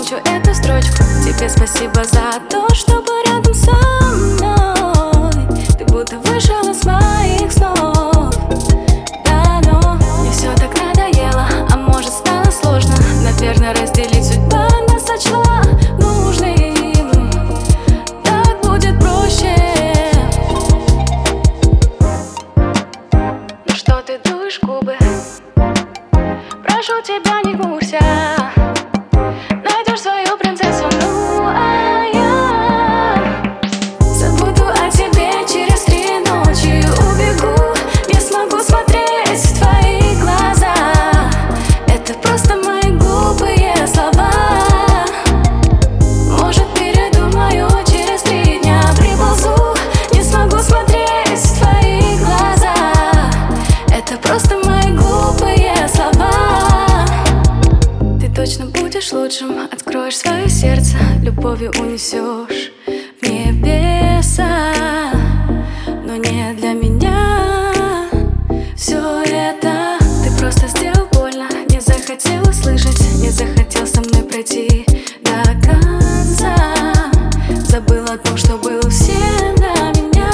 выучу эту строчку. Тебе спасибо за то, что был рядом со мной. Ты будто вышел из моих снов. Да, но мне все так надоело, а может стало сложно. Наверное, разделить судьба нас сочла нужным. Так будет проще. Ну что ты дуешь губы? Прошу тебя, не гнурься. Найдешь свою принцессу, ну а я забуду о тебе через 3 ночи. Убегу, не смогу смотреть в твои глаза. Это просто мои глупые слова. Может, передумаю через 3 дня. Приползу, не смогу смотреть в твои глаза. Это просто мои глупые слова. Ты точно будешь лучшим, откроешь свое сердце, любовью унесешь в небеса. Но не для меня все это. Ты просто сделал больно, не захотел услышать, не захотел со мной пройти до конца. Забыл о том, что было всем до меня.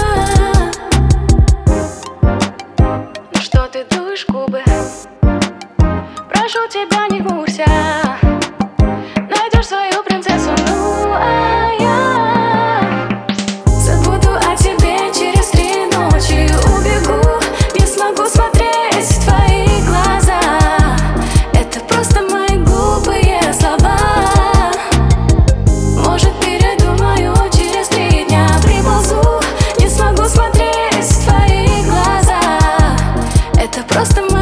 Ну что ты дуешь губы? Прошу тебя, не гнурься. Найдешь свою принцессу, ну а я забуду о тебе через 3 ночи. Убегу, не смогу смотреть в твои глаза. Это просто мои глупые слова. Может, передумаю через 3 дня. Приползу, не смогу смотреть в твои глаза. Это просто